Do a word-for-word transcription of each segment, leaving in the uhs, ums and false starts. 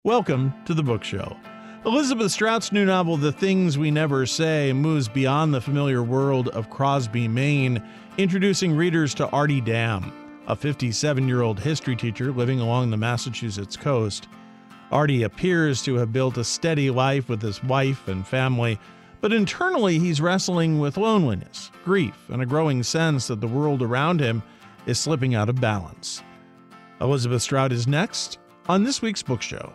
Welcome to the Book Show. Elizabeth Strout's new novel, The Things We Never Say, moves beyond the familiar world of Crosby, Maine, introducing readers to Artie Dam, a fifty-seven-year-old history teacher living along the Massachusetts coast. Artie appears to have built a steady life with his wife and family, but internally he's wrestling with loneliness, grief, and a growing sense that the world around him is slipping out of balance. Elizabeth Strout is next on this week's Book Show.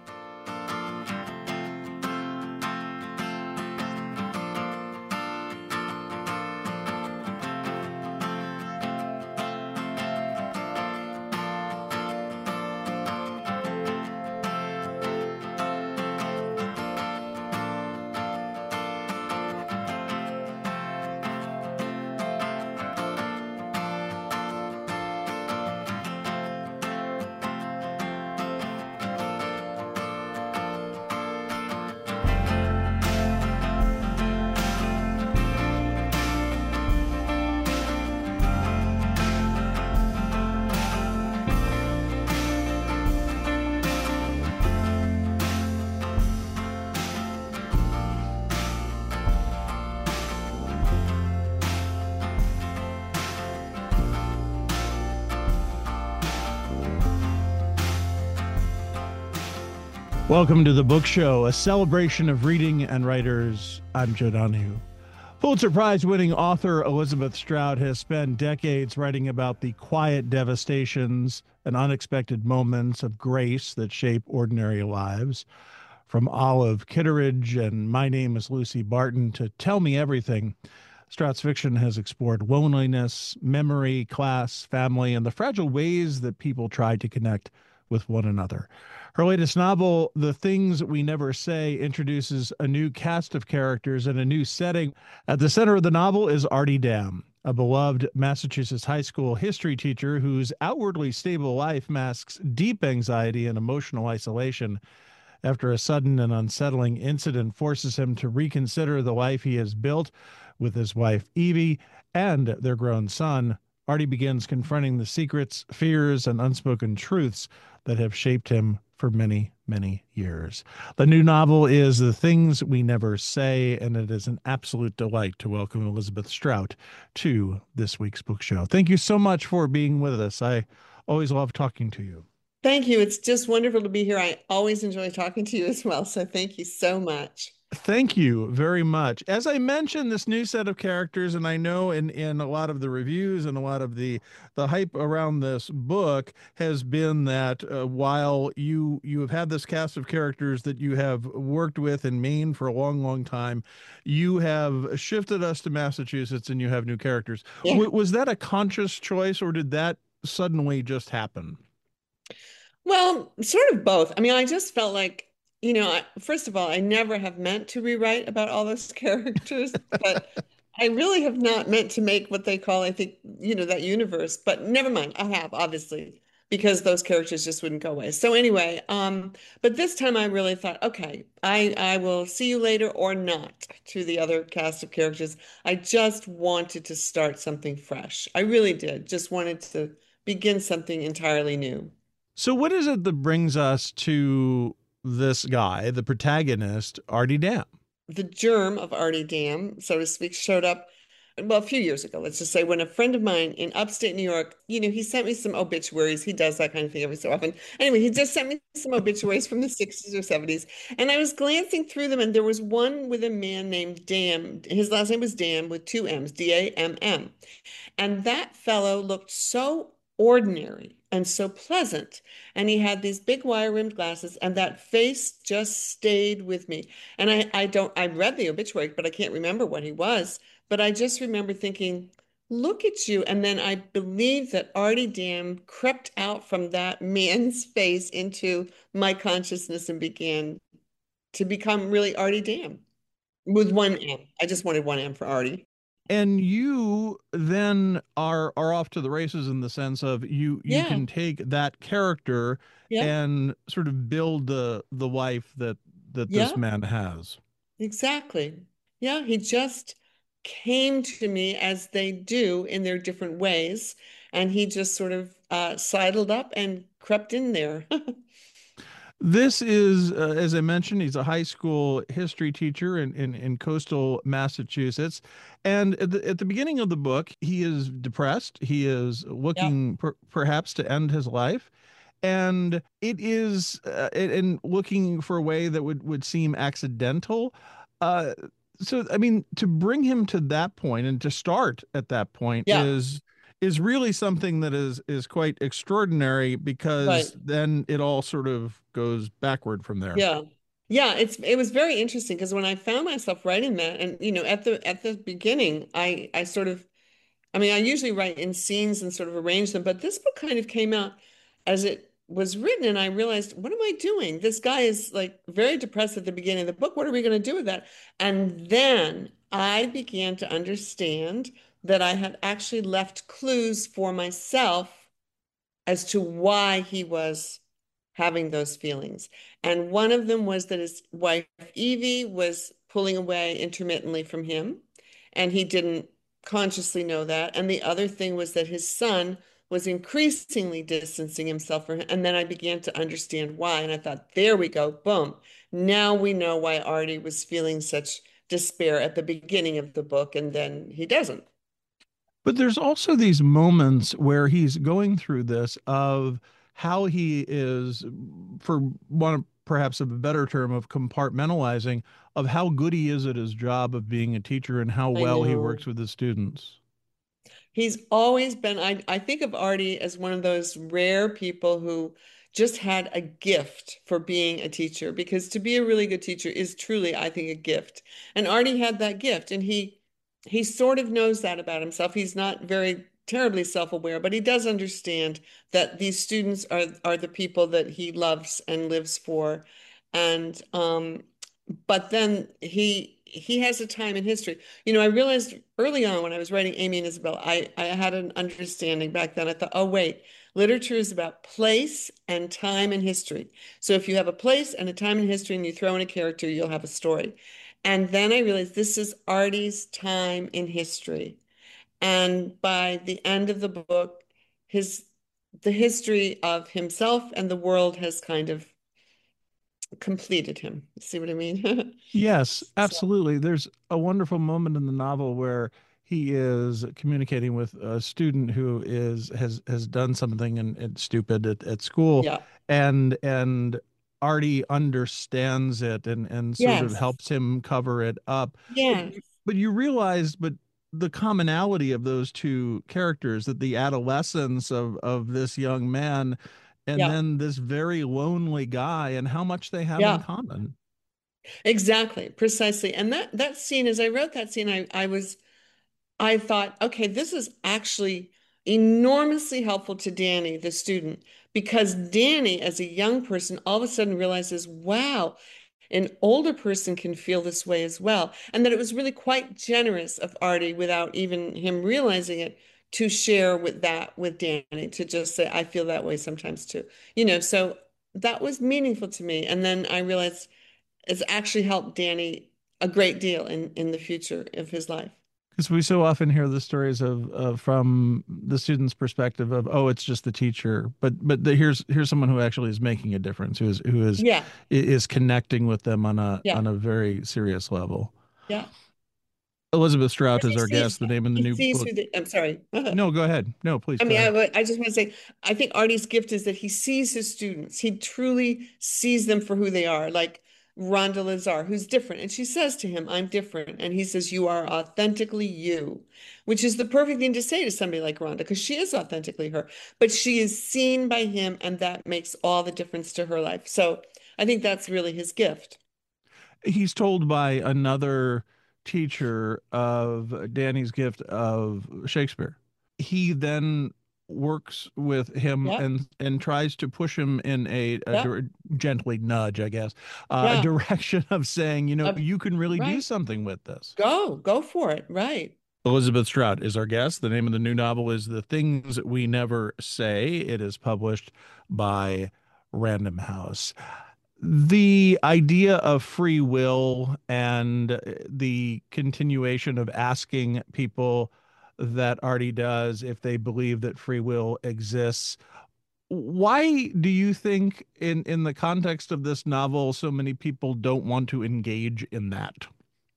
Welcome to the Book Show, a celebration of reading and writers. I'm Joe Donahue. Pulitzer Prize-winning author Elizabeth Strout has spent decades writing about the quiet devastations and unexpected moments of grace that shape ordinary lives. From Olive Kitteridge and My Name is Lucy Barton to Tell Me Everything, Strout's fiction has explored loneliness, memory, class, family, and the fragile ways that people try to connect with one another. Her latest novel, The Things We Never Say, introduces a new cast of characters and a new setting. At the center of the novel is Artie Dam, a beloved Massachusetts high school history teacher whose outwardly stable life masks deep anxiety and emotional isolation after a sudden and unsettling incident forces him to reconsider the life he has built with his wife, Evie, and their grown son. Artie begins confronting the secrets, fears, and unspoken truths that have shaped him for many, many years. The new novel is The Things We Never Say, and it is an absolute delight to welcome Elizabeth Strout to this week's Book Show. Thank you so much for being with us. I always love talking to you. Thank you. It's just wonderful to be here. I always enjoy talking to you as well, so thank you so much. Thank you very much. As I mentioned, this new set of characters, and I know in, in a lot of the reviews and a lot of the, the hype around this book has been that uh, while you you have had this cast of characters that you have worked with in Maine for a long, long time, you have shifted us to Massachusetts and you have new characters. Yeah. W- was that a conscious choice, or did that suddenly just happen? Well, sort of both. I mean, I just felt like, you know, I, first of all, I never have meant to rewrite about all those characters, but I really have not meant to make what they call, I think, you know, that universe. But never mind, I have, obviously, because those characters just wouldn't go away. So anyway, um, but this time I really thought, okay, I I will see you later or not to the other cast of characters. I just wanted to start something fresh. I really did. Just wanted to begin something entirely new. So, what is it that brings us to this guy, the protagonist, Artie Dam? The germ of Artie Dam, so to speak, showed up, well, a few years ago, let's just say, when a friend of mine in upstate New York, you know, he sent me some obituaries. He does that kind of thing every so often. Anyway, he just sent me some obituaries from the sixties or seventies. And I was glancing through them, and there was one with a man named Dam. His last name was Dam with two M's, D A M M. And that fellow looked so ordinary and so pleasant. And he had these big wire rimmed glasses, and that face just stayed with me. And I, I don't, I read the obituary, but I can't remember what he was. But I just remember thinking, look at you. And then I believe that Artie Dam crept out from that man's face into my consciousness and began to become really Artie Dam with one M. I just wanted one M for Artie. And you then are are off to the races in the sense of you you Yeah. can take that character Yeah. and sort of build the the life that that this Yeah. man has. Exactly. Yeah, he just came to me as they do in their different ways, and he just sort of uh, sidled up and crept in there. This is, uh, as I mentioned, he's a high school history teacher in, in, in coastal Massachusetts. And at the, at the beginning of the book, he is depressed. He is Yeah. looking per, perhaps to end his life. And it is, uh, and looking for a way that would, would seem accidental. Uh, so, I mean, to bring him to that point and to start at that point Yeah. is is really something that is is quite extraordinary Right. because then it all sort of goes backward from there. Yeah. Yeah, it's it was very interesting because when I found myself writing that and you know at the at the beginning I I sort of I mean I usually write in scenes and sort of arrange them, but this book kind of came out as it was written and I realized, what am I doing? This guy is like very depressed at the beginning of the book. What are we going to do with that? And then I began to understand that I had actually left clues for myself as to why he was having those feelings. And one of them was that his wife, Evie, was pulling away intermittently from him, and he didn't consciously know that. And the other thing was that his son was increasingly distancing himself from him. And then I began to understand why. And I thought, there we go, boom. Now we know why Artie was feeling such despair at the beginning of the book, and then he doesn't. But there's also these moments where he's going through this of how he is, for one perhaps of a better term, of compartmentalizing of how good he is at his job of being a teacher and how I well he works know. with his students. He's always been, I, I think of Artie as one of those rare people who just had a gift for being a teacher, because to be a really good teacher is truly, I think, a gift. And Artie had that gift, and he he sort of knows that about himself. He's not very terribly self-aware, but he does understand that these students are are the people that he loves and lives for. And um, but then he he has a time in history. You know, I realized early on when I was writing Amy and Isabel, I, I had an understanding back then. I thought, oh, wait, literature is about place and time and history. So if you have a place and a time in history and you throw in a character, you'll have a story. And then I realized this is Artie's time in history. And by the end of the book, his the history of himself and the world has kind of completed him. See what I mean? Yes, So, absolutely. There's a wonderful moment in the novel where he is communicating with a student who is has has done something and, and stupid at, at school, yeah. and and Artie understands it and and sort of Yes. helps him cover it up. But Yes. you, but you realize, but the commonality of those two characters, that the adolescence of of this young man and Yeah. then this very lonely guy, and how much they have in Yeah. common. Exactly. Precisely. And that that scene, as I wrote that scene, I I was I thought, okay, this is actually enormously helpful to Danny, the student, because Danny, as a young person, all of a sudden realizes, wow, an older person can feel this way as well. And that it was really quite generous of Artie, without even him realizing it, to share with that with Danny, to just say, I feel that way sometimes too. You know, so that was meaningful to me. And then I realized it's actually helped Danny a great deal in, in the future of his life. Because we so often hear the stories of, of from the student's perspective of, oh, it's just the teacher, but but the, here's here's someone who actually is making a difference, who is who is Yeah. is connecting with them on a Yeah. on a very serious level. Yeah. Elizabeth Strout Because is he our sees guest. The name of the he new sees book. who they, I'm sorry. No, go ahead. No, please I go mean, I ahead. would, I just want to say, I think Artie's gift is that he sees his students. He truly sees them for who they are, like Rhonda Lazar, who's different. And she says to him, I'm different. And he says, you are authentically you, which is the perfect thing to say to somebody like Rhonda, because she is authentically her. But she is seen by him, and that makes all the difference to her life. So I think that's really his gift. He's told by another teacher of Danny's gift of Shakespeare. He then works with him Yeah. and and tries to push him in a, a Yeah. dir- gently nudge, I guess, uh, a Yeah. direction of saying, you know, Uh, you can really do right. something with this. Go, go for it. Right. Elizabeth Strout is our guest. The name of the new novel is The Things We Never Say. It is published by Random House. The idea of free will and the continuation of asking people that Artie does if they believe that free will exists Why do you think in in the context of this novel so many people don't want to engage in that?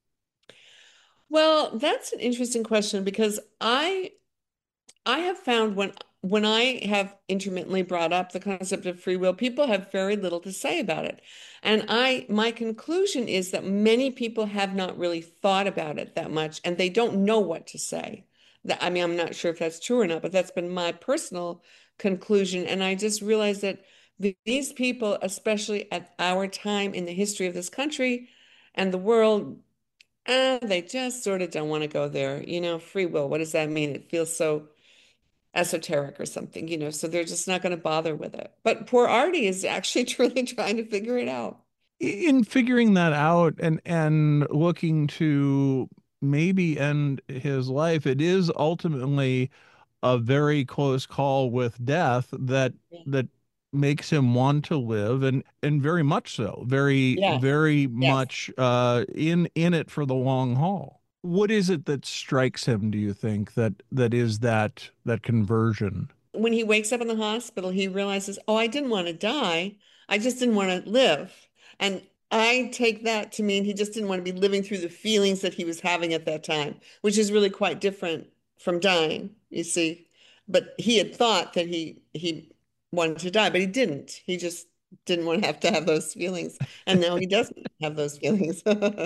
Well, that's an interesting question because I I have found when when I have intermittently brought up the concept of free will, people have very little to say about it. And I my conclusion is that many people have not really thought about it that much and they don't know what to say. That I mean, I'm not sure if that's true or not, but that's been my personal conclusion. And I just realized that th- these people, especially at our time in the history of this country and the world, uh, they just sort of don't want to go there. You know, free will, what does that mean? It feels so esoteric or something, you know, so they're just not going to bother with it. But poor Artie is actually truly trying to figure it out. In figuring that out and and looking to maybe end his life, it is ultimately a very close call with death that Yeah. that makes him want to live, and and very much so, very Yes, very yes. much uh in in it for the long haul. What is it that strikes him, do you think, that that is that that conversion? When he wakes up in the hospital, he realizes, oh, I didn't want to die. I just didn't want to live. And I take that to mean he just didn't want to be living through the feelings that he was having at that time, which is really quite different from dying, you see. But he had thought that he he wanted to die, but he didn't. He just didn't want to have to have those feelings. And now he doesn't have those feelings.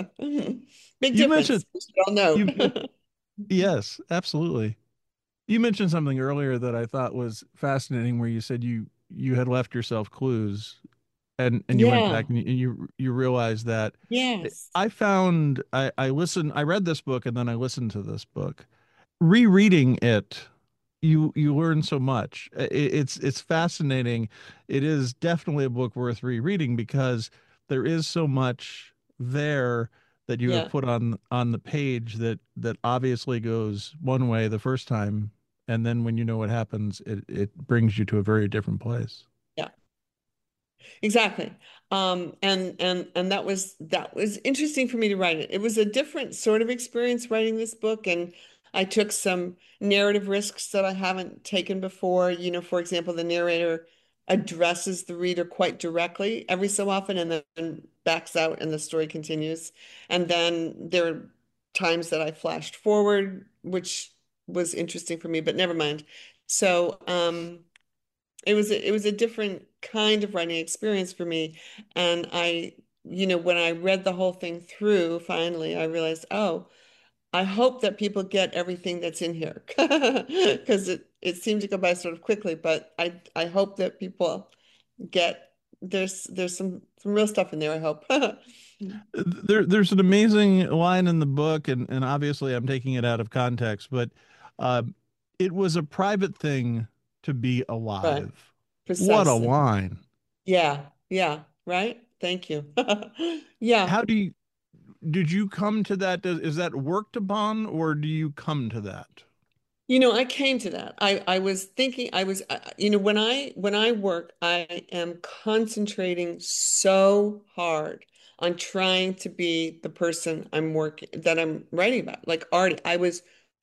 Big You difference, mentioned we should all know. you yes, absolutely. You mentioned something earlier that I thought was fascinating, where you said you you had left yourself clues, and and you went back Yeah. and you you, you realized that. Yes. I found I I listened I read this book and then I listened to this book. Rereading it, you you learn so much. It, it's it's fascinating. It is definitely a book worth rereading because there is so much there that you have Yeah. put on on the page that that obviously goes one way the first time, and then when you know what happens, it it brings you to a very different place. Yeah. Exactly. Um, and and and that was that was interesting for me to write it. It was a different sort of experience writing this book, and I took some narrative risks that I haven't taken before. You know, for example, the narrator addresses the reader quite directly every so often and then backs out and the story continues. And then there are times that I flashed forward, which was interesting for me, but never mind. So, um, it was a, it was a different kind of writing experience for me. And I, you know, when I read the whole thing through, finally, I realized, oh, I hope that people get everything that's in here because it it seemed to go by sort of quickly. But I I hope that people get there's there's some some real stuff in there, I hope. There, there's an amazing line in the book, and, and obviously I'm taking it out of context, but uh, it was a private thing to be Right, alive. What a precisely. line. Yeah, yeah, right. Thank you. Yeah. How do you, did you come to that? Does, is that worked upon, or do you come to that? You know, I came to that. I I was thinking I was uh, you know when I when I work, I am concentrating so hard on trying to be the person I'm working that I'm writing about. Like Artie, I was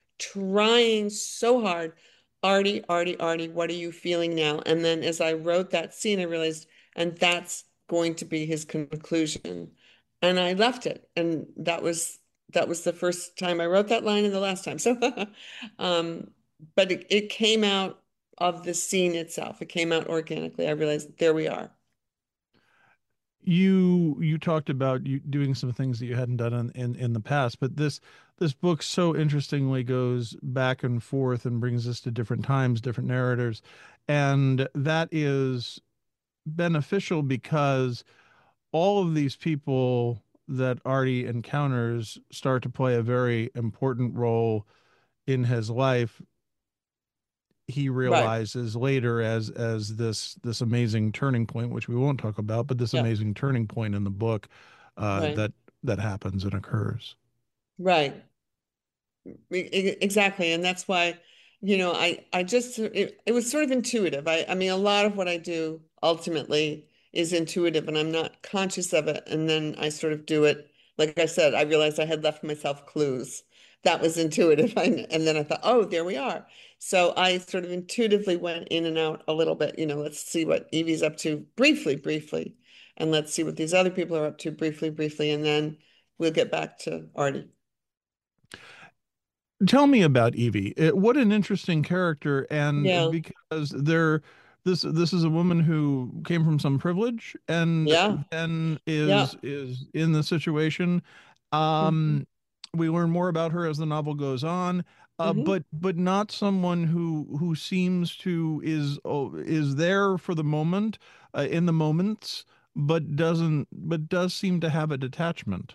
trying so hard. Artie, Artie, Artie, what are you feeling now? And then as I wrote that scene, I realized, and that's going to be his conclusion. And I left it. And that was that was the first time I wrote that line and the last time. So um, but it, it came out of the scene itself. It came out organically. I realized there we are. You you talked about you doing some things that you hadn't done in, in, in the past, but this this book so interestingly goes back and forth and brings us to different times, different narrators, and that is beneficial because all of these people that Artie encounters start to play a very important role in his life. He Right. realizes later as as this this amazing turning point, which we won't talk about, but this Yeah. amazing turning point in the book uh, Right. that that happens and occurs. Right. E- e- Exactly. And that's why, you know, I I just it, it was sort of intuitive. I I mean a lot of what I do ultimately is intuitive and I'm not conscious of it. And then I sort of do it. Like I said, I realized I had left myself clues that was intuitive. I, and then I thought, oh, there we are. So I sort of intuitively went in and out a little bit. You know, let's see what Evie's up to briefly, briefly, and let's see what these other people are up to briefly, briefly, and then we'll get back to Artie. Tell me about Evie. It, what an interesting character, and Yeah, because there, this this is a woman who came from some privilege and yeah, then is yeah. is in the situation. Hmm. Um, we learn more about her as the novel goes on, uh, Hmm. but but not someone who who seems to is oh, is there for the moment, uh, in the moments, but doesn't but does seem to have a detachment.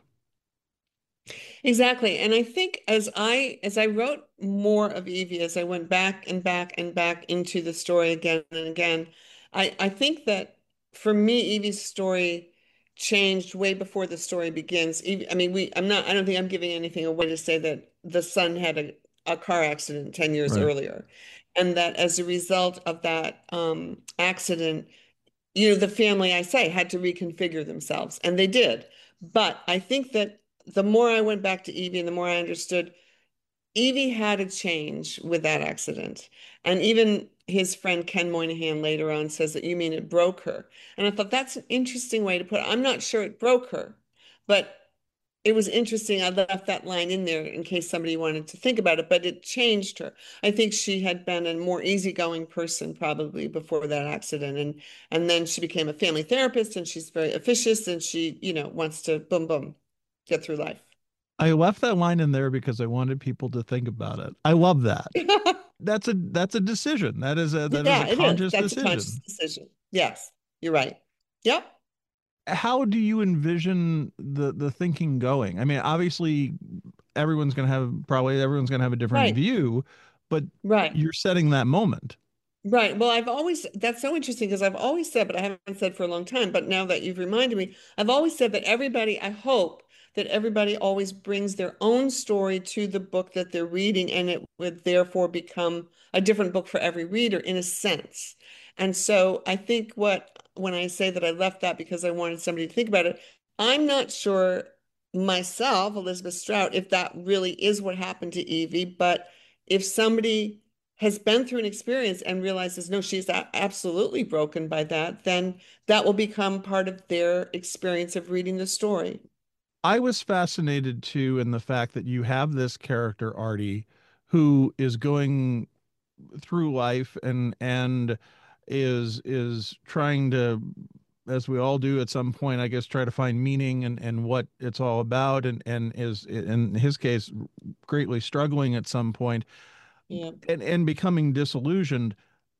Exactly. And I think as I as I wrote more of Evie, as I went back and back and back into the story again and again, I, I think that for me, Evie's story changed way before the story begins. Evie, I mean, we I'm not I don't think I'm giving anything away to say that the son had a, a car accident ten years Right. earlier. And that as a result of that um, accident, you know, the family, I say, had to reconfigure themselves, and they did. But I think that the more I went back to Evie and the more I understood, Evie had a change with that accident. And even his friend Ken Moynihan later on says that you mean it broke her. And I thought that's an interesting way to put it. I'm not sure it broke her, but it was interesting. I left that line in there in case somebody wanted to think about it, but it changed her. I think she had been a more easygoing person probably before that accident. And and then she became a family therapist and she's very officious and she, you know, wants to boom boom get through life. I left that line in there because I wanted people to think about it. I love that. That's a that's a decision. That is a that is a Yeah, it is. conscious That's a conscious decision. decision. Yes, you're right. Yep. How do you envision the the thinking going? I mean, obviously everyone's going to have probably everyone's going to have a different Right. view, but Right. you're setting that moment. Right. Well, I've always, that's so interesting because I've always said, but I haven't said for a long time, but now that you've reminded me, I've always said that everybody, I hope that everybody always brings their own story to the book that they're reading, and it would therefore become a different book for every reader in a sense. And so I think what, when I say that I left that because I wanted somebody to think about it, I'm not sure myself, Elizabeth Strout, if that really is what happened to Evie, but if somebody has been through an experience and realizes, no, she's a- absolutely broken by that, then that will become part of their experience of reading the story. I was fascinated too in the fact that you have this character Artie who is going through life and and is is trying to, as we all do at some point, I guess, try to find meaning and and what it's all about, and and is in his case greatly struggling at some point Yeah. and and becoming disillusioned.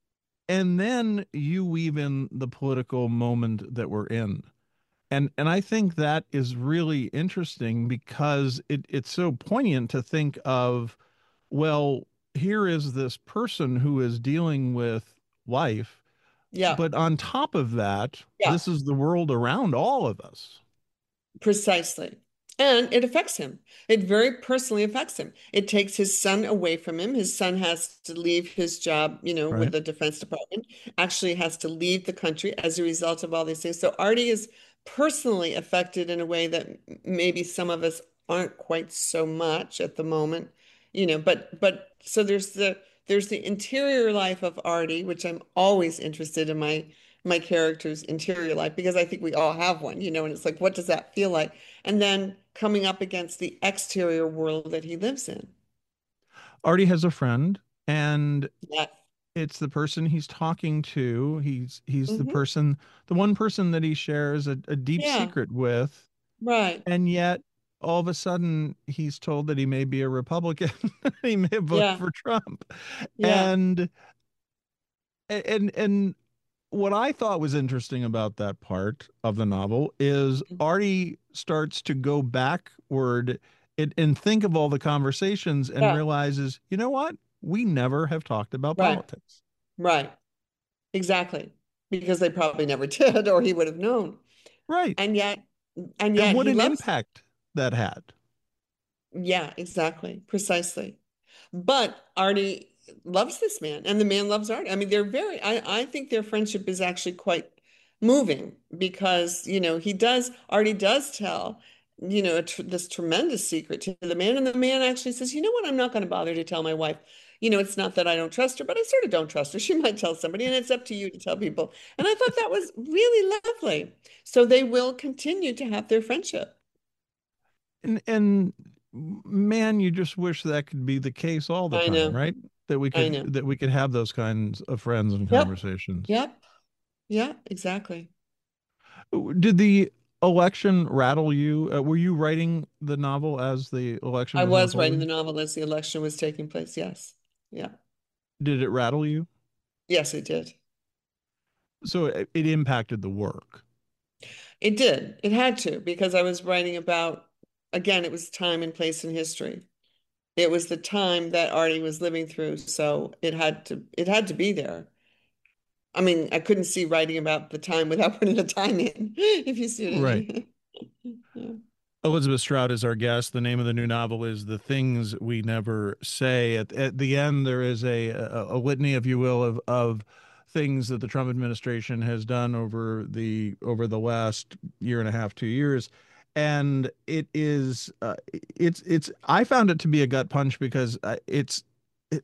And then you weave in the political moment that we're in. And and I think that is really interesting because it, it's so poignant to think of, well, here is this person who is dealing with life, Yeah. but on top of that, Yeah. this is the world around all of us, Precisely. And it affects him. It very personally affects him. It takes his son away from him. His son has to leave his job, you know, with right? the Defense Department, actually has to leave the country as a result of all these things. So Artie is personally affected in a way that m- maybe some of us aren't quite so much at the moment, you know, but but so there's the there's the interior life of Artie, which I'm always interested in my my character's interior life because I think we all have one, you know, and it's like, what does that feel like? And then coming up against the exterior world that he lives in. Artie has a friend, and Yeah. it's the person he's talking to. He's he's the Hmm. person, the one person that he shares a, a deep Yeah. secret with, Right. and yet all of a sudden he's told that he may be a Republican. He may vote Yeah. for Trump. Yeah. And and and what I thought was interesting about that part of the novel is Artie starts to go backward and, and think of all the conversations and Yeah. realizes, you know what? We never have talked about Right. politics. Right. Exactly. Because they probably never did, or he would have known. Right. And yet, and And yet what he an loves. impact that had. Yeah, exactly. Precisely. But Artie loves this man, and the man loves Artie. I mean, they're very, I, I think their friendship is actually quite moving because, you know, he does, Artie does tell. you know, a tr this tremendous secret to the man. And the man actually says, you know what? I'm not going to bother to tell my wife. You know, it's not that I don't trust her, but I sort of don't trust her. She might tell somebody, and it's up to you to tell people. And I thought that was really lovely. So they will continue to have their friendship. And and man, you just wish that could be the case all the I time, know. right? That we I could know. that we could have those kinds of friends and Yep. conversations. Yep. Yeah, exactly. Did the election rattle you? Uh, were you writing the novel as the election I was was writing the unfolding? novel as the election was taking place. Yes. Yeah. Did it rattle you? Yes, it did. So it, it impacted the work. It did. It had to because I was writing about, again, it was time and place in history. It was the time that Artie was living through, so it had to it had to be there. I mean, I couldn't see writing about the time without putting the time in, if you see what I Right. mean. Yeah. Elizabeth Strout is our guest. The name of the new novel is The Things We Never Say. At, at the end, there is a, a, a litany, if you will, of, of things that the Trump administration has done over the over the last year and a half, two years. And it is uh, it's it's I found it to be a gut punch because uh, it's it,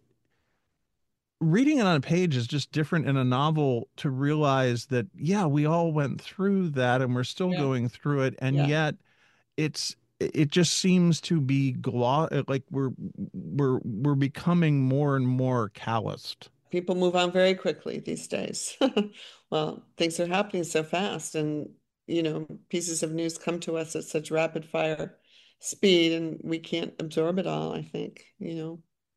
reading it on a page is just different in a novel to realize that yeah, we all went through that and we're still Yeah. going through it, and Yeah. yet it's it just seems to be glo- like we're we're we're becoming more and more calloused. People move on very quickly these days. Well, things are happening so fast, and you know, pieces of news come to us at such rapid fire speed, and we can't absorb it all, I think, you know.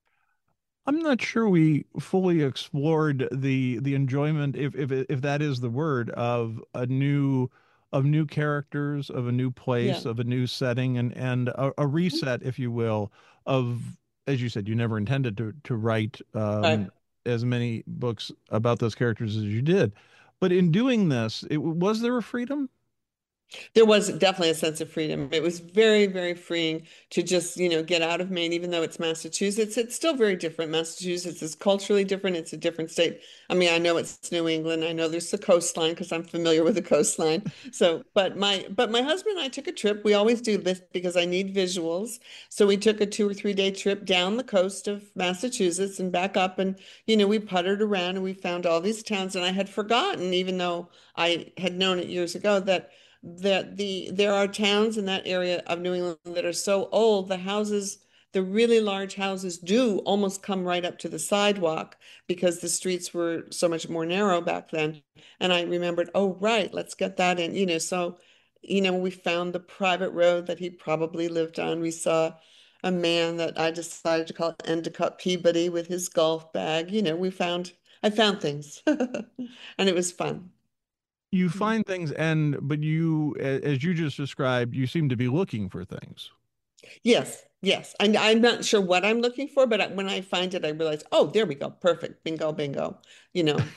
I'm not sure we fully explored the the enjoyment, if if if that is the word, of a new of new characters, of a new Yeah. place, of a new setting, and and a, a reset, if you will, of, as you said, you never intended to to write um, Right. as many books about those characters as you did, but in doing this, it was there a freedom? There was definitely a sense of freedom. It was very, very freeing to just, you know, get out of Maine, even though it's Massachusetts. It's still very different. Massachusetts is culturally different. It's a different state. I mean, I know it's New England. I know there's the coastline because I'm familiar with the coastline. So, but my but my husband and I took a trip. We always do this because I need visuals. So we took a two or three day trip down the coast of Massachusetts and back up, and you know, we puttered around and we found all these towns, and I had forgotten, even though I had known it years ago, that that the there are towns in that area of New England that are so old, the houses, the really large houses do almost come right up to the sidewalk because the streets were so much more narrow back then. And I remembered, oh, right, let's get that in, you know, so, you know, we found the private road that he probably lived on. We saw a man that I decided to call Endicott Peabody with his golf bag. You know, we found, I found things and it was fun. You find things, and but you, as you just described, you seem to be looking for things. Yes, yes. I, I'm not sure what I'm looking for, but I- when I find it, I realize, oh, there we go. Perfect. Bingo, bingo. You know.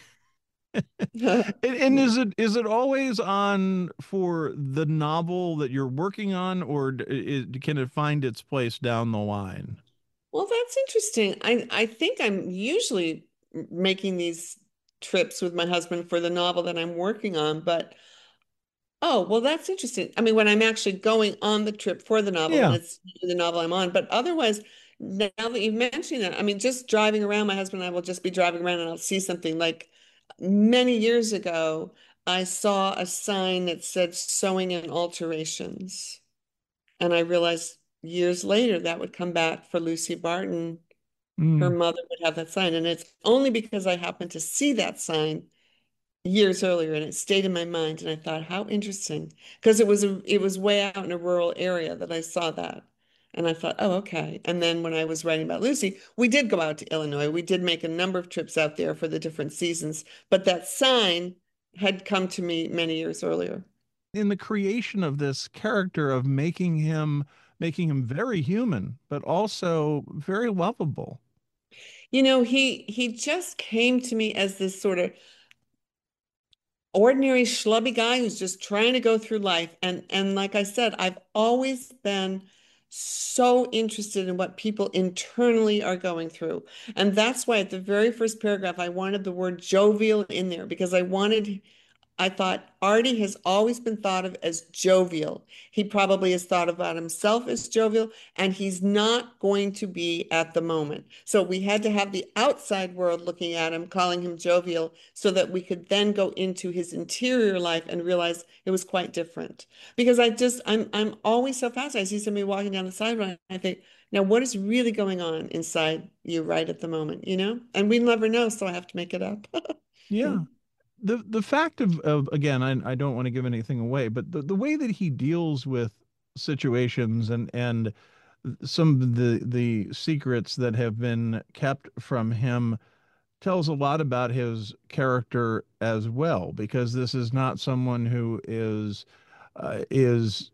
And, and Yeah. is it is it always on for the novel that you're working on, or d- it, can it find its place down the line? Well, that's interesting. I I think I'm usually making these trips with my husband for the novel that I'm working on, but oh, well, that's interesting. I mean, when I'm actually going on the trip for the novel and Yeah. it's the novel I'm on, but otherwise, now that you've mentioned that, I mean, just driving around, my husband and I will just be driving around and I'll see something like many years ago, I saw a sign that said sewing and alterations. And I realized years later that would come back for Lucy Barton. Her Mm. mother would have that sign. And it's only because I happened to see that sign years earlier and it stayed in my mind, and I thought how interesting because it was a, it was way out in a rural area that I saw that, and I thought, oh, okay. And then when I was writing about Lucy, we did go out to Illinois. We did make a number of trips out there for the different seasons, but that sign had come to me many years earlier. In the creation of this character, of making him making him very human, but also very lovable. You know, he he just came to me as this sort of ordinary schlubby guy who's just trying to go through life. And and like I said, I've always been so interested in what people internally are going through. And that's why at the very first paragraph, I wanted the word jovial in there because I wanted I thought Artie has always been thought of as jovial. He probably has thought about himself as jovial, and he's not going to be at the moment. So we had to have the outside world looking at him, calling him jovial, so that we could then go into his interior life and realize it was quite different. Because I just, I'm, I'm always so fascinated. I see somebody walking down the sidewalk, and I think, now what is really going on inside you right at the moment, you know? And we never know, so I have to make it up. Yeah. The the fact of, of again, I, I don't want to give anything away, but the, the way that he deals with situations and and some of the the secrets that have been kept from him tells a lot about his character as well, because this is not someone who is uh, is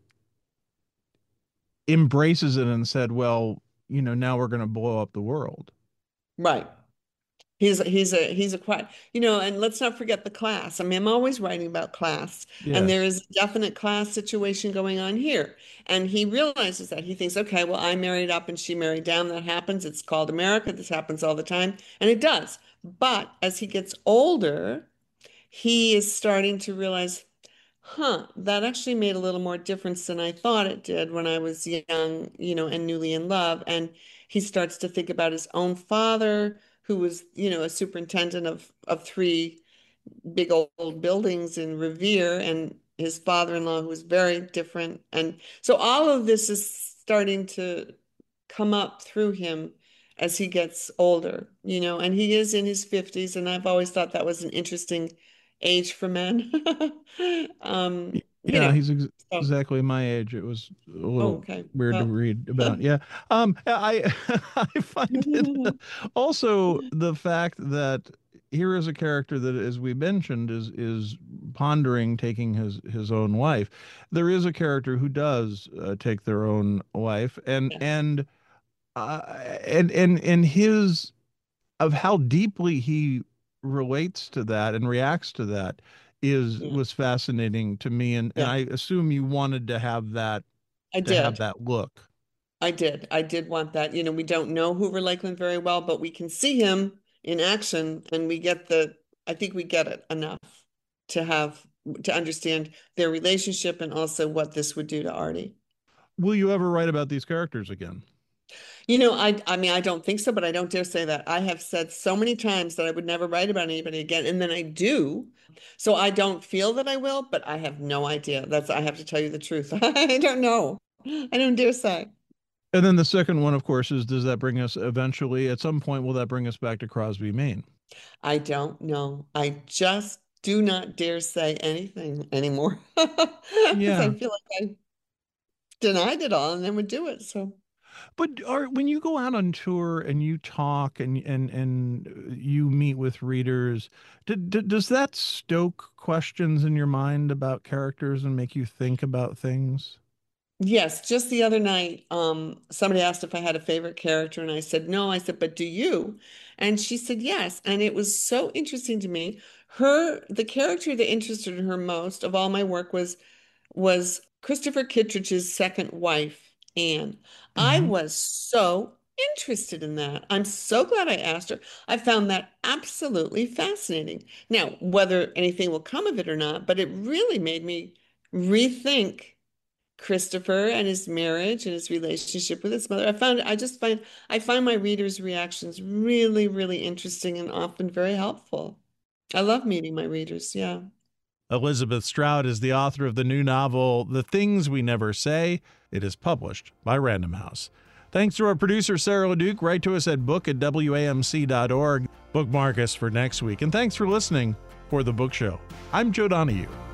embraces it and said, well, you know, now we're going to blow up the world. Right. He's he's a he's a quite, you know, and let's not forget the class. I mean, I'm always writing about class, and there Yes. is a definite class situation going on here. And he realizes that. He thinks, okay, well, I married up and she married down. That happens. It's called America. This happens all the time, and it does. But as he gets older, he is starting to realize, huh, that actually made a little more difference than I thought it did when I was young, you know, and newly in love. And he starts to think about his own father, who was, you know, a superintendent of of three big old buildings in Revere, and his father-in-law, who was very different. And so all of this is starting to come up through him as he gets older, you know, and he is in his fifties, and I've always thought that was an interesting age for men. Um, you Yeah, know, he's ex so, exactly my age. It was a oh, little okay. weird to Well, read about. Yeah. Um, I I find it also the fact that here is a character that, as we mentioned, is is pondering taking his his own life. There is a character who does uh, take their own life, and yes, and uh, and and and his of how deeply he relates to that and reacts to that is yeah, was fascinating to me, and and yeah. I assume you wanted to have that I to have did. that look. I did. I did want that. You know, we don't know Hoover Lakeland very well, but we can see him in action, and we get the, I think we get it enough to have to understand their relationship and also what this would do to Artie. Will you ever write about these characters again? You know, I I mean, I don't think so, but I don't dare say that. I have said so many times that I would never write about anybody again, and then I do. So I don't feel that I will, but I have no idea. That's I have to tell you the truth. I don't know. I don't dare say. And then the second one, of course, is does that bring us eventually, at some point, will that bring us back to Crosby, Maine? I don't know. I just do not dare say anything anymore because I Yeah. feel like I denied it all and then would do it. So But are when you go out on tour and you talk and and and you meet with readers, d d does that stoke questions in your mind about characters and make you think about things? yes, just the other night, um, somebody asked if I had a favorite character, and I said no. I said, but do you? And she said yes. And it was so interesting to me. Her, the character that interested her most of all my work was was Christopher Kittredge's second wife, Anne. I Hmm. was so interested in that. I'm so glad I asked her. I found that absolutely fascinating. Now, whether anything will come of it or not, but it really made me rethink Christopher and his marriage and his relationship with his mother. I found I just find I find my readers' reactions really, really interesting and often very helpful. I love meeting my readers. Yeah. Elizabeth Strout is the author of the new novel, The Things We Never Say. It is published by Random House. Thanks to our producer, Sarah LeDuc. Write to us at book at W A M C dot org. Bookmark us for next week. And thanks for listening for The Book Show. I'm Joe Donahue.